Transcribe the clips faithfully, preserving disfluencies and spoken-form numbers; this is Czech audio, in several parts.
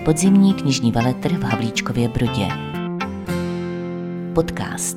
Podzimní knižní veletrh v Havlíčkově Brodě. Podcast.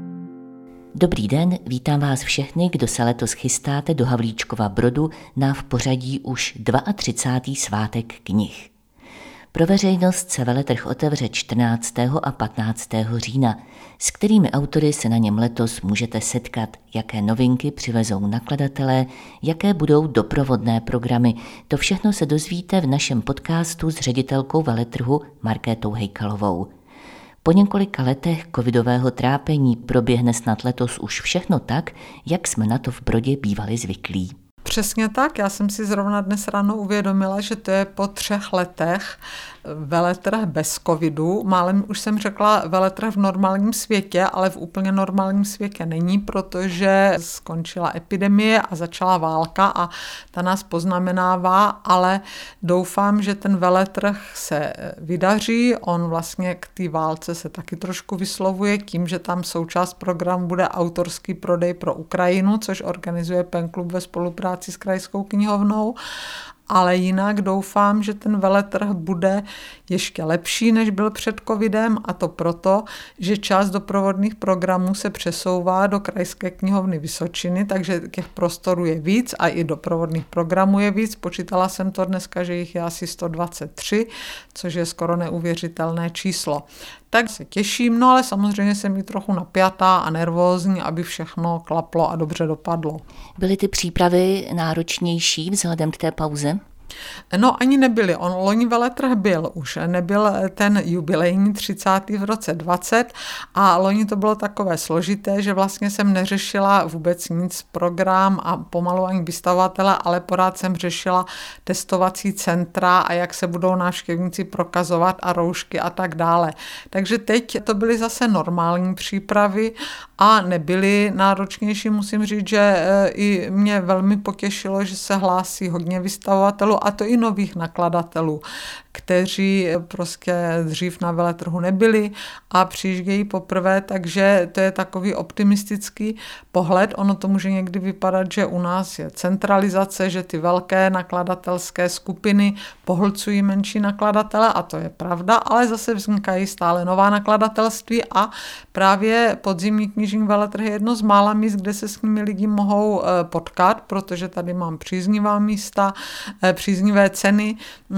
Dobrý den, vítám vás všechny, kdo se letos chystáte do Havlíčkova Brodu na v pořadí už třicátý druhý svátek knih. Pro veřejnost se veletrh otevře čtrnáctého a patnáctého října, s kterými autory se na něm letos můžete setkat, jaké novinky přivezou nakladatelé, jaké budou doprovodné programy. To všechno se dozvíte v našem podcastu s ředitelkou veletrhu Markétou Hejkalovou. Po několika letech covidového trápení proběhne snad letos už všechno tak, jak jsme na to v Brodě bývali zvyklí. Přesně tak, já jsem si zrovna dnes ráno uvědomila, že to je po třech letech veletrh bez covidu. Málem už jsem řekla veletrh v normálním světě, ale v úplně normálním světě není, protože skončila epidemie a začala válka a ta nás poznamenává, ale doufám, že ten veletrh se vydaří. On vlastně k té válce se taky trošku vyslovuje tím, že tam součást programu bude autorský prodej pro Ukrajinu, což organizuje Pen Klub ve spolupráci s Krajskou knihovnou. Ale jinak doufám, že ten veletrh bude ještě lepší, než byl před covidem, a to proto, že část doprovodných programů se přesouvá do Krajské knihovny Vysočiny, takže těch prostorů je víc a i doprovodných programů je víc. Počítala jsem to dneska, že jich je asi sto dvacet tři, což je skoro neuvěřitelné číslo. Tak se těším, no ale samozřejmě jsem i trochu napjatá a nervózní, aby všechno klaplo a dobře dopadlo. Byly ty přípravy náročnější vzhledem k té pauze? No ani nebyly. On loni veletrh byl už, nebyl ten jubilejní třicátý v roce dvacet a loni to bylo takové složité, že vlastně jsem neřešila vůbec nic program a pomalu ani vystavovatele, ale pořád jsem řešila testovací centra a jak se budou návštěvníci prokazovat a roušky a tak dále. Takže teď to byly zase normální přípravy a nebyly náročnější. Musím říct, že i mě velmi potěšilo, že se hlásí hodně vystavovatelů, a to i nových nakladatelů, kteří prostě dřív na veletrhu nebyli a přijíždějí poprvé, takže to je takový optimistický pohled. Ono to může někdy vypadat, že u nás je centralizace, že ty velké nakladatelské skupiny pohlcují menší nakladatele, a to je pravda, ale zase vznikají stále nová nakladatelství a právě podzimní knižní veletrh je jedno z mála míst, kde se s nimi lidi mohou potkat, protože tady mám příznivá místa, příznivé ceny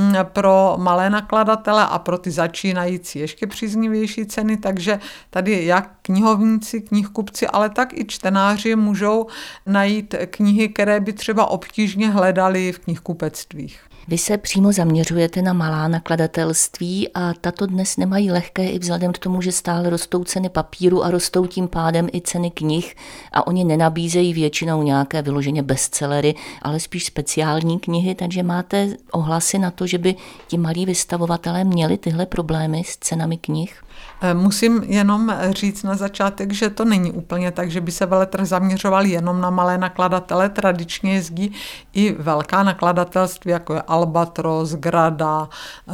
pro malé nakladatele a pro ty začínající ještě příznivější ceny, takže tady jak knihovníci, knihkupci, ale tak i čtenáři můžou najít knihy, které by třeba obtížně hledali v knihkupectvích. Vy se přímo zaměřujete na malá nakladatelství a tato dnes nemají lehké i vzhledem k tomu, že stále rostou ceny papíru a rostou tím pádem i ceny knih a oni nenabízejí většinou nějaké vyloženě bestsellery, ale spíš speciální knihy, takže máte ohlasy na to, že by ti malí vystavovatelé měli tyhle problémy s cenami knih? Musím jenom říct na začátek, že to není úplně tak, že by se veletrh zaměřoval jenom na malé nakladatele. Tradičně jezdí i velká nakladatelství, jako je Albatros, Grada,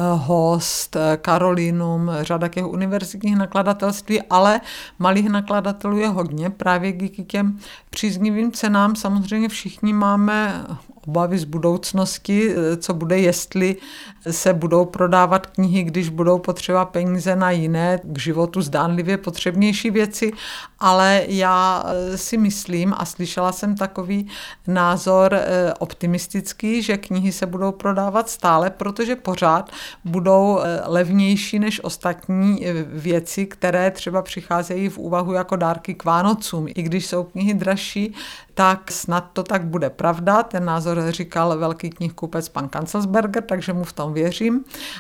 Host, Karolinum, řada těch univerzitních nakladatelství, ale malých nakladatelů je hodně právě díky těm příznivým cenám. Samozřejmě všichni máme obavy z budoucnosti, co bude, jestli se budou prodávat knihy, když budou potřeba peníze na jiné, k životu zdánlivě potřebnější věci, ale já si myslím a slyšela jsem takový názor optimistický, že knihy se budou prodávat stále, protože pořád budou levnější než ostatní věci, které třeba přicházejí v úvahu jako dárky k Vánocům. I když jsou knihy dražší, tak snad to tak bude pravda. Ten názor říkal velký knihkupec pan Kanzelsberger, takže mu v tom věřím.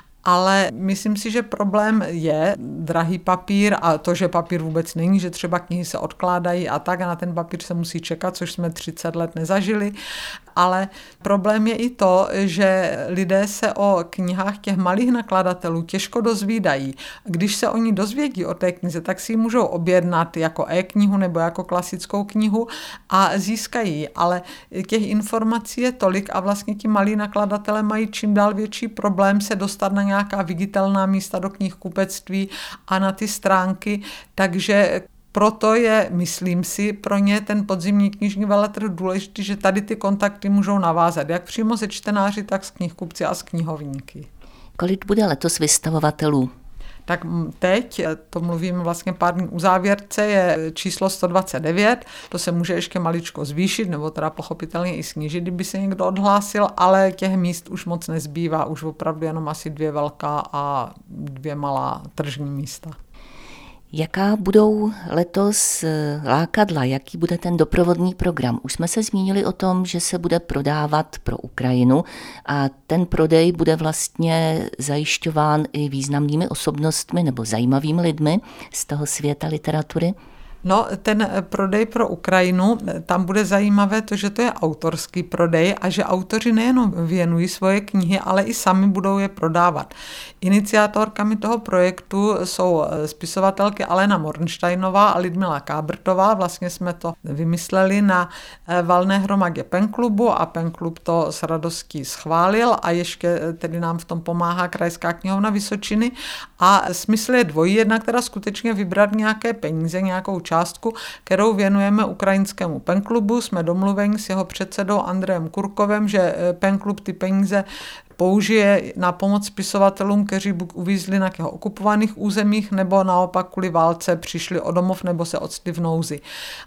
Ale myslím si, že problém je drahý papír a to, že papír vůbec není, že třeba knihy se odkládají a tak a na ten papír se musí čekat, což jsme třicet let nezažili. Ale problém je i to, že lidé se o knihách těch malých nakladatelů těžko dozvídají. Když se oni dozvědí o té knize, tak si ji můžou objednat jako e-knihu nebo jako klasickou knihu a získají ji. Ale těch informací je tolik a vlastně ti malí nakladatelé mají čím dál větší problém se dostat na nějaká viditelná místa do knihkupectví a na ty stránky, takže proto je, myslím si, pro ně ten podzimní knižní veletrh důležitý, že tady ty kontakty můžou navázat, jak přímo se čtenáři, tak s knihkupci a s knihovníky. Kolik bude letos vystavovatelů? Tak teď, to mluvím vlastně pár dní u závěrce, je číslo sto dvacet devět, to se může ještě maličko zvýšit, nebo teda pochopitelně i snížit, kdyby se někdo odhlásil, ale těch míst už moc nezbývá, už opravdu jenom asi dvě velká a dvě malá tržní místa. Jaká budou letos lákadla, jaký bude ten doprovodný program? Už jsme se zmínili o tom, že se bude prodávat pro Ukrajinu a ten prodej bude vlastně zajišťován i významnými osobnostmi nebo zajímavými lidmi z toho světa literatury. No, ten prodej pro Ukrajinu, tam bude zajímavé to, že to je autorský prodej a že autoři nejenom věnují svoje knihy, ale i sami budou je prodávat. Iniciátorkami toho projektu jsou spisovatelky Alena Mornsteinová a Lidmila Kábrtová. Vlastně jsme to vymysleli na valné hromadě Penklubu a Penklub to s radostí schválil a ještě tedy nám v tom pomáhá Krajská knihovna Vysočiny. A smysl je dvojí, jednak teda skutečně vybrat nějaké peníze, nějakou částku, kterou věnujeme ukrajinskému Penklubu. Jsme domluveni s jeho předsedou Andrejem Kurkovem, že Penklub ty peníze použije na pomoc spisovatelům, kteří buď uvízli na těch okupovaných územích, nebo naopak kvůli válce přišli o domov nebo se octli v nouzi.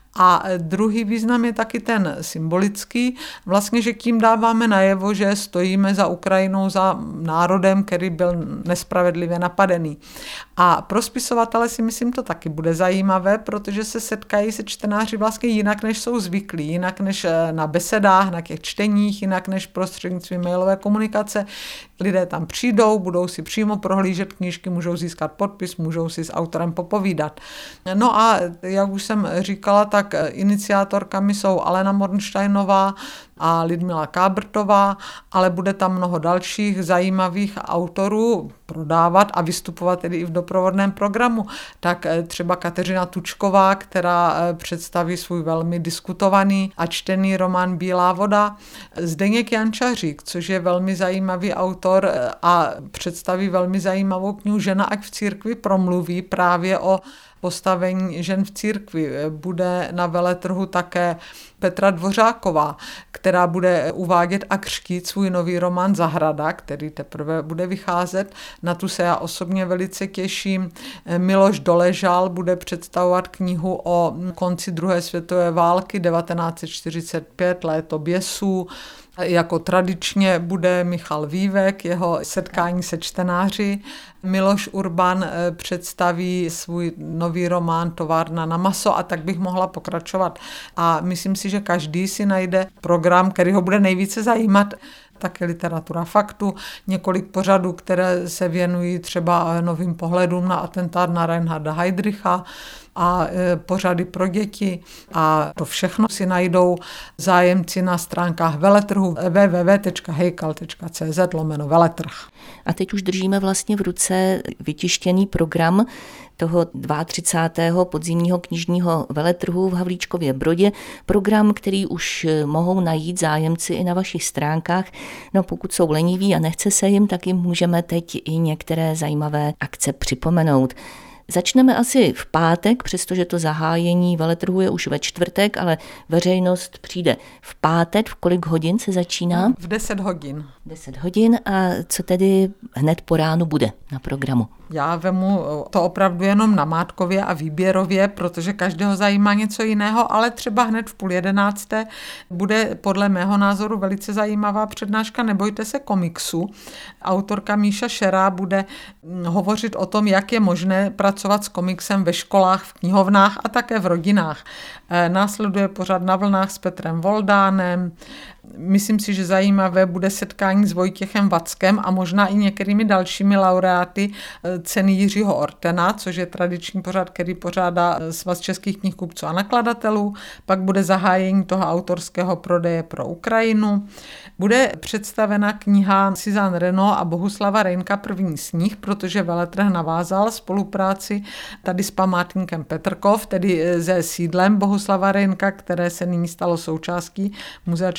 A druhý význam je taky ten symbolický, vlastně, že tím dáváme najevo, že stojíme za Ukrajinou, za národem, který byl nespravedlivě napadený. A pro spisovatele si myslím, to taky bude zajímavé, protože se setkají se čtenáři vlastně jinak, než jsou zvyklí, jinak než na besedách, na těch čteních, jinak než prostřednictvím mailové komunikace. Lidé tam přijdou, budou si přímo prohlížet knížky, můžou získat podpis, můžou si s autorem popovídat. No a jak už jsem říkala, tak iniciátorkami jsou Alena Mornsteinová a Lidmila Kábrtová, ale bude tam mnoho dalších zajímavých autorů prodávat a vystupovat tedy i v doprovodném programu. Tak třeba Kateřina Tučková, která představí svůj velmi diskutovaný a čtený román Bílá voda. Zdeněk Jančařík, což je velmi zajímavý autor a představí velmi zajímavou knihu Žena ať v církvi promluví právě o postavení žen v církvi. Bude na veletrhu také Petra Dvořáková, která bude uvádět a křtít svůj nový román Zahrada, který teprve bude vycházet. Na tu se já osobně velice těším. Miloš Doležal bude představovat knihu o konci druhé světové války devatenáct set čtyřicet pět, léto běsů. Jako tradičně bude Michal Vývek, jeho setkání se čtenáři. Miloš Urban představí svůj nový román Továrna na maso a tak bych mohla pokračovat. A myslím si, že každý si najde program, který ho bude nejvíce zajímat. Také literatura faktu, několik pořadů, které se věnují třeba novým pohledům na atentát na Reinharda Heydricha a pořady pro děti. A to všechno si najdou zájemci na stránkách veletrhu w w w tečka hejkal tečka c z lomeno veletrh. A teď už držíme vlastně v ruce vytištěný program toho třicátého druhého podzimního knižního veletrhu v Havlíčkově Brodě. Program, který už mohou najít zájemci i na vašich stránkách. No pokud jsou leniví a nechce se jim, tak jim můžeme teď i některé zajímavé akce připomenout. Začneme asi v pátek, přestože to zahájení veletrhu je už ve čtvrtek, ale veřejnost přijde v pátek. V kolik hodin se začíná? V deset hodin. deset hodin a co tedy hned po ránu bude na programu? Já vemu to opravdu jenom namátkově a výběrově, protože každého zajímá něco jiného, ale třeba hned v půl jedenácté bude podle mého názoru velice zajímavá přednáška Nebojte se komiksu. Autorka Míša Šerá bude hovořit o tom, jak je možné pracovat s komiksem ve školách, v knihovnách a také v rodinách. Následuje pořad Na vlnách s Petrem Voldánem. Myslím si, že zajímavé bude setkání s Vojtěchem Vackem a možná i některými dalšími laureáty ceny Jiřího Ortena, což je tradiční pořad, který pořádá Svaz českých knihkupců a nakladatelů. Pak bude zahájení toho autorského prodeje pro Ukrajinu. Bude představena kniha Suzanne Renaud a Bohuslava Reynka První sníh, protože veletrh navázal spolupráci tady s památníkem Petrkov, tedy se sídlem Bohuslava Reynka, které se nyní stalo součástí Muzea české literatury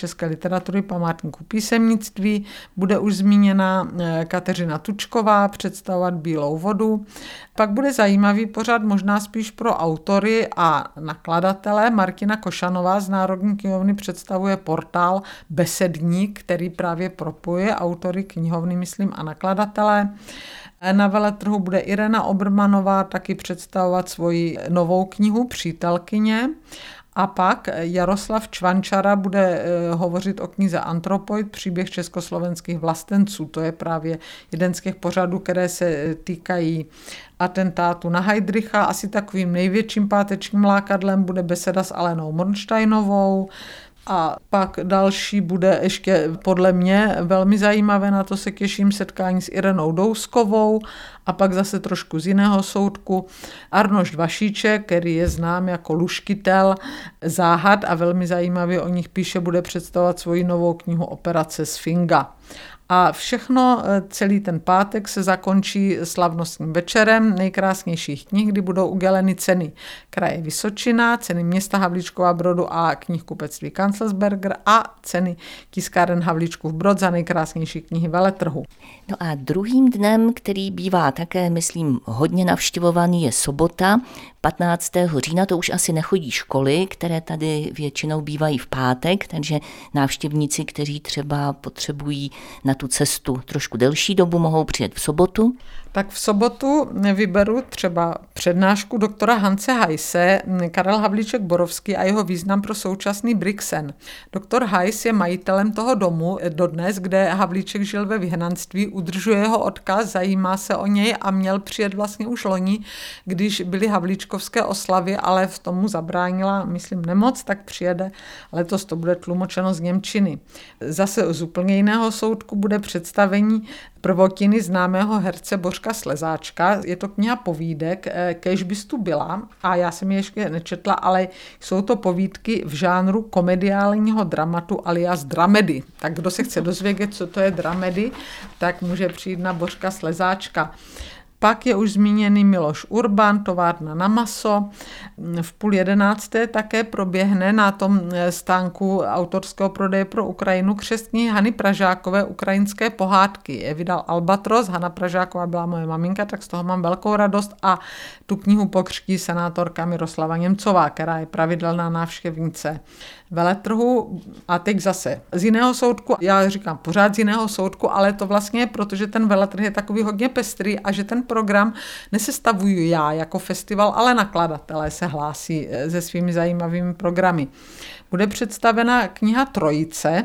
literatury památníku písemnictví. Bude už zmíněna Kateřina Tučková představovat Bílou vodu. Pak bude zajímavý pořad možná spíš pro autory a nakladatele. Martina Košanová z Národní knihovny představuje portál Besedník, který právě propojuje autory knihovny, myslím, a nakladatele. Na veletrhu bude Irena Obermanová taky představovat svoji novou knihu Přítelkyně. A pak Jaroslav Čvančara bude hovořit o knize Antropoid, příběh československých vlastenců. To je právě jeden z těch pořadů, které se týkají atentátu na Heydricha. Asi takovým největším pátečním lákadlem bude beseda s Alenou Mornsteinovou. A pak další bude ještě podle mě velmi zajímavé, na to se těším, setkání s Irenou Douskovou a pak zase trošku z jiného soudku Arnošt Vašíček, který je znám jako luškytel záhad a velmi zajímavě o nich píše, bude představovat svoji novou knihu Operace Sfinga. A všechno, celý ten pátek se zakončí slavnostním večerem nejkrásnějších knih, kdy budou uděleny ceny kraje Vysočina, ceny města Havlíčkova Brodu a knihkupectví Kanzelsberger a ceny tiskáren Havlíčkův Brod za nejkrásnější knihy veletrhu. No a druhým dnem, který bývá také, myslím, hodně navštěvovaný, je sobota, patnáctého října. To už asi nechodí školy, které tady většinou bývají v pátek, takže návštěvníci, kteří třeba potřebují na tu cestu trošku delší dobu, mohou přijet v sobotu. Tak v sobotu vyberu třeba přednášku doktora Hance Heise, Karel Havlíček Borovský a jeho význam pro současný Brixen. Doktor Heis je majitelem toho domu dodnes, kde Havlíček žil ve vyhnanství, udržuje jeho odkaz, zajímá se o něj a měl přijet vlastně už loni, když byly havlíčkovské oslavy, ale v tomu zabránila, myslím, nemoc, tak přijede. Letos to bude tlumočeno z němčiny. Zase z úplně jiného soudku bude představení prvotiny známého herce Bořka Slezáčka. Je to kniha povídek, kéž bys tu byla, a já jsem je ještě nečetla, ale jsou to povídky v žánru komediálního dramatu alias dramedy. Tak kdo se chce dozvědět, co to je dramedy, tak může přijít na Bořka Slezáčka. Pak je už zmíněný Miloš Urban, továrna na maso. V půl jedenácté také proběhne na tom stánku autorského prodeje pro Ukrajinu křestní Hany Pražákové Ukrajinské pohádky. Je vydal Albatros, Hana Pražáková byla moje maminka, tak z toho mám velkou radost a tu knihu pokřtí senátorka Miroslava Němcová, která je pravidelná návštěvnice veletrhu. A teď zase z jiného soudku, já říkám pořád z jiného soudku, ale to vlastně je proto, že ten veletrh je takový hodně pestrý a že ten program nesestavuju já jako festival, ale nakladatelé se hlásí se svými zajímavými programy. Bude představena kniha Trojice,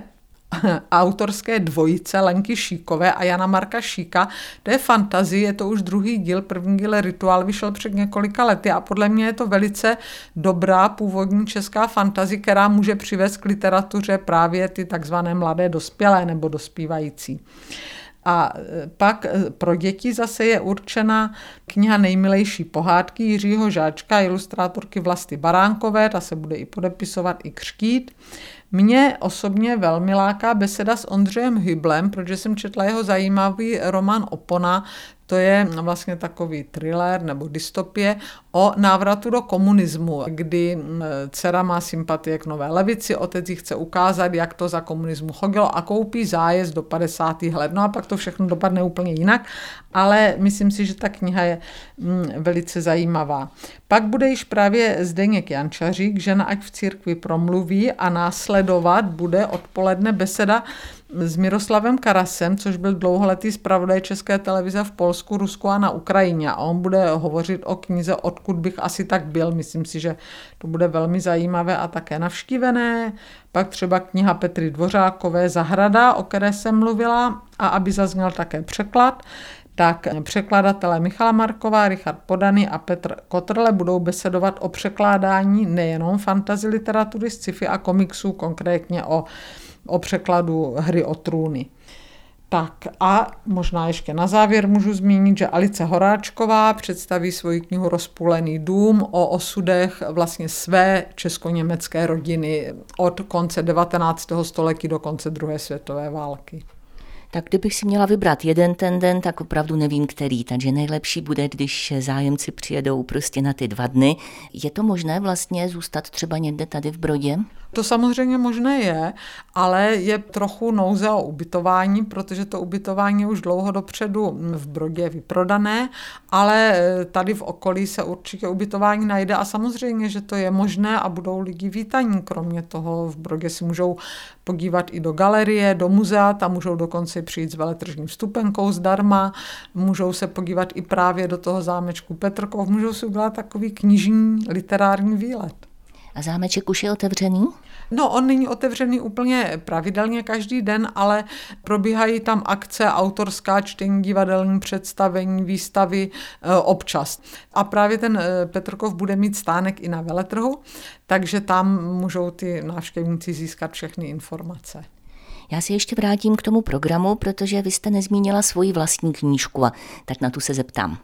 autorské dvojice Lenky Šíkové a Jana Marka Šíka. To je fantazie, je to už druhý díl, první díl Rituál vyšel před několika lety a podle mě je to velice dobrá původní česká fantazie, která může přivést k literatuře právě ty takzvané mladé dospělé nebo dospívající. A pak pro děti zase je určena kniha Nejmilejší pohádky Jiřího Žáčka, ilustrátorky Vlasty Baránkové, ta se bude i podepisovat, i křtít. Mě osobně velmi láká beseda s Ondřejem Hyblem, protože jsem četla jeho zajímavý román Opona. To je vlastně takový thriller nebo dystopie o návratu do komunismu, kdy dcera má sympatie k nové levici, otec jí chce ukázat, jak to za komunismu chodilo a koupí zájezd do padesátých let. No a pak to všechno dopadne úplně jinak, ale myslím si, že ta kniha je velice zajímavá. Pak bude již právě Zdeněk Jančařík, Žena ať v církvi promluví, a následovat bude odpoledne beseda s Miroslavem Karasem, což byl dlouholetý zpravodaj České televize v Polsku, Rusku a na Ukrajině. A on bude hovořit o knize Odkud bych asi tak byl. Myslím si, že to bude velmi zajímavé a také navštívené. Pak třeba kniha Petry Dvořákové Zahrada, o které jsem mluvila, a aby zazněl také překlad, tak překladatelé Michala Marková, Richard Podany a Petr Kotrle budou besedovat o překládání nejenom fantasy literatury, sci-fi a komiksů, konkrétně o o překladu Hry o trůny. Tak a možná ještě na závěr můžu zmínit, že Alice Horáčková představí svoji knihu Rozpůlený dům o osudech vlastně své česko-německé rodiny od konce devatenáctého století do konce druhé světové války. Tak kdybych si měla vybrat jeden ten den, tak opravdu nevím, který. Takže nejlepší bude, když zájemci přijedou prostě na ty dva dny. Je to možné vlastně zůstat třeba někde tady v Brodě? To samozřejmě možné je, ale je trochu nouze o ubytování, protože to ubytování je už dlouho dopředu v Brodě vyprodané, ale tady v okolí se určitě ubytování najde a samozřejmě, že to je možné a budou lidi vítaní. Kromě toho v Brodě si můžou podívat i do galerie, do muzea, tam můžou dokonce přijít s veletržní vstupenkou zdarma, můžou se podívat i právě do toho zámečku Petrkov, můžou si udělat takový knižní literární výlet. A zámeček už je otevřený? No, on není otevřený úplně pravidelně každý den, ale probíhají tam akce, autorská čtení, divadelní představení, výstavy e, občas. A právě ten e, Petrkov bude mít stánek i na veletrhu, takže tam můžou ty návštěvníci získat všechny informace. Já se ještě vrátím k tomu programu, protože vy jste nezmínila svoji vlastní knížku, a tak na tu se zeptám.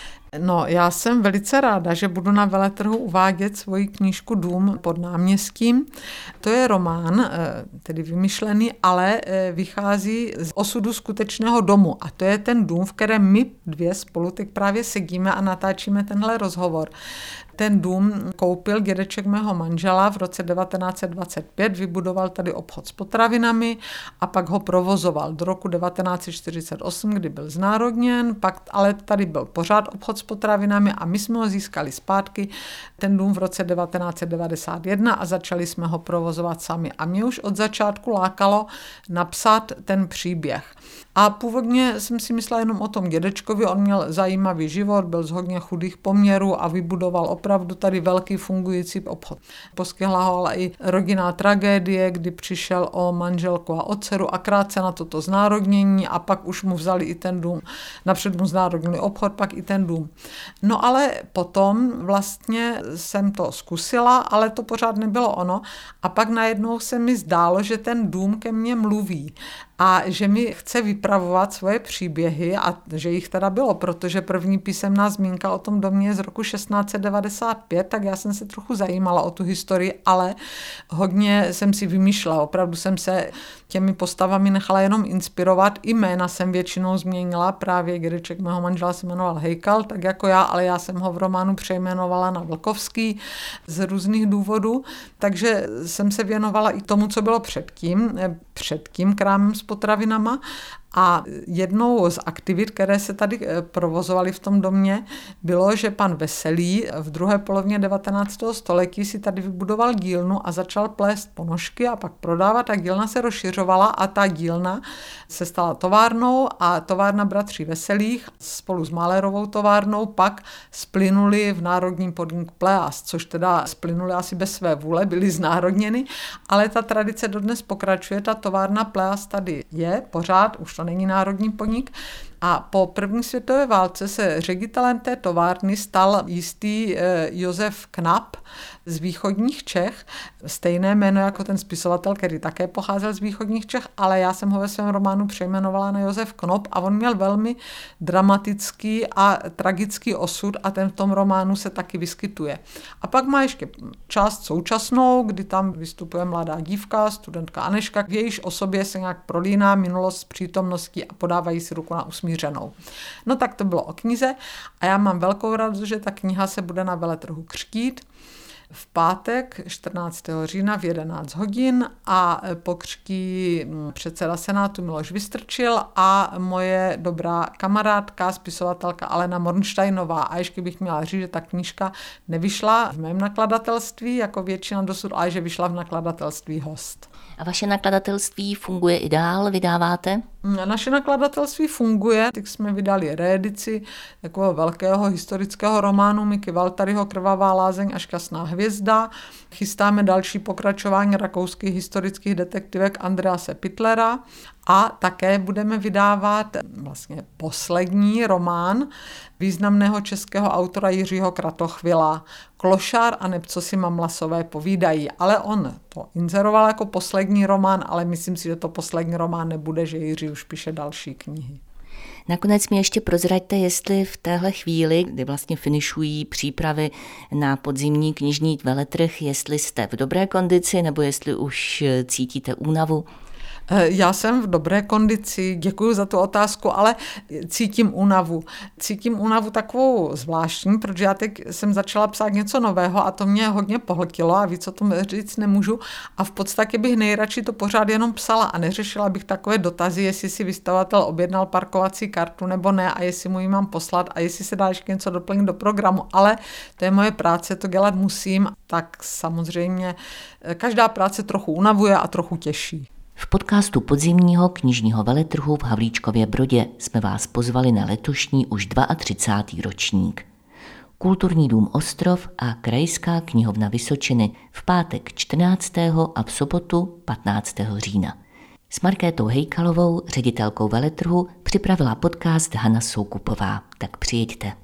No, já jsem velice ráda, že budu na veletrhu uvádět svoji knížku Dům pod náměstím. To je román, tedy vymyšlený, ale vychází z osudu skutečného domu. A to je ten dům, v kterém my dvě spolu teď právě sedíme a natáčíme tenhle rozhovor. Ten dům koupil dědeček mého manžela v roce devatenáct set dvacet pět, vybudoval tady obchod s potravinami a pak ho provozoval do roku devatenáct set čtyřicet osm, kdy byl znárodněn, pak ale tady byl pořád obchod s potravinami a my jsme ho získali zpátky, ten dům v roce devatenáct set devadesát jedna a začali jsme ho provozovat sami. A mě už od začátku lákalo napsat ten příběh. A původně jsem si myslela jenom o tom dědečkovi, on měl zajímavý život, byl z hodně chudých poměrů a vybudoval opravdu tady velký fungující obchod. Postihla ho ale i rodinná tragédie, kdy přišel o manželku a o dceru a krátce na toto znárodnění a pak už mu vzali i ten dům. Napřed mu znárodnili obchod, pak i ten dům. No ale potom vlastně jsem to zkusila, ale to pořád nebylo ono a pak najednou se mi zdálo, že ten dům ke mně mluví a že mi chce vypravovat svoje příběhy a že jich teda bylo, protože první písemná zmínka o tom domě je z roku šestnáct set devadesát pět, tak já jsem se trochu zajímala o tu historii, ale hodně jsem si vymýšlela, opravdu jsem se těmi postavami nechala jenom inspirovat, i jména jsem většinou změnila, právě dědeček mého manžela se jmenoval Hejkal, tak jako já, ale já jsem ho v románu přejmenovala na Vlkovský z různých důvodů, takže jsem se věnovala i tomu, co bylo předtím, před tím krámem s potravinama. A jednou z aktivit, které se tady provozovaly v tom domě, bylo, že pan Veselý v druhé polovině devatenáctého století si tady vybudoval dílnu a začal plést ponožky a pak prodávat. A dílna se rozšiřovala a ta dílna se stala továrnou a továrna bratří Veselých spolu s Malérovou továrnou pak splynuli v národním podnik Pleas, což teda splynuli asi bez své vůle, byly znárodněny, ale ta tradice dodnes pokračuje, ta továrna Pleas tady je pořád, už to není národní podnik. A po první světové válce se ředitelem té továrny stal jistý Josef Knap z východních Čech, stejné jméno jako ten spisovatel, který také pocházel z východních Čech, ale já jsem ho ve svém románu přejmenovala na Josef Knop a on měl velmi dramatický a tragický osud a ten v tom románu se taky vyskytuje. A pak má ještě část současnou, kdy tam vystupuje mladá dívka, studentka Aneška, v jejíž osobě se nějak prolíná minulost s přítomností a podávají si ruku na usmířenou. No tak to bylo o knize a já mám velkou radost, že ta kniha se bude na veletrhu křtít v pátek čtrnáctého října v jedenáct hodin a pokřtí předseda Senátu Miloš Vystrčil a moje dobrá kamarádka, spisovatelka Alena Mornsteinová. A ještě bych měla říct, že ta knížka nevyšla v mém nakladatelství jako většina dosud, ale že vyšla v nakladatelství Host. A vaše nakladatelství funguje i dál? Vydáváte? Naše nakladatelství funguje. Teď jsme vydali reedici takového velkého historického románu Miky Valtaryho Krvavá lázeň a šťastná hvězda. Chystáme další pokračování rakouských historických detektivek Andrease Pittlera a také budeme vydávat vlastně poslední román významného českého autora Jiřího Kratochvila Klošár a neb co si mamlasové povídají. Ale on to inzeroval jako poslední román, ale myslím si, že to poslední román nebude, že Jiří už píše další knihy. Nakonec mi ještě prozraďte, jestli v téhle chvíli, kdy vlastně finišují přípravy na podzimní knižní veletrh, jestli jste v dobré kondici nebo jestli už cítíte únavu. Já jsem v dobré kondici, děkuji za tu otázku, ale cítím únavu. Cítím únavu takovou zvláštní, protože já teď jsem začala psát něco nového a to mě hodně pohltilo a víc o tom říct nemůžu a v podstatě bych nejradši to pořád jenom psala a neřešila bych takové dotazy, jestli si vystavatel objednal parkovací kartu nebo ne a jestli mu ji mám poslat a jestli se dá ještě něco doplnit do programu, ale to je moje práce, to dělat musím, tak samozřejmě každá práce trochu unavuje a trochu těší. V podcastu podzimního knižního veletrhu v Havlíčkově Brodě jsme vás pozvali na letošní už třicátý druhý ročník. Kulturní dům Ostrov a Krajská knihovna Vysočiny v pátek čtrnáctého a v sobotu patnáctého října. S Markétou Hejkalovou, ředitelkou veletrhu, připravila podcast Hana Soukupová. Tak přijeďte.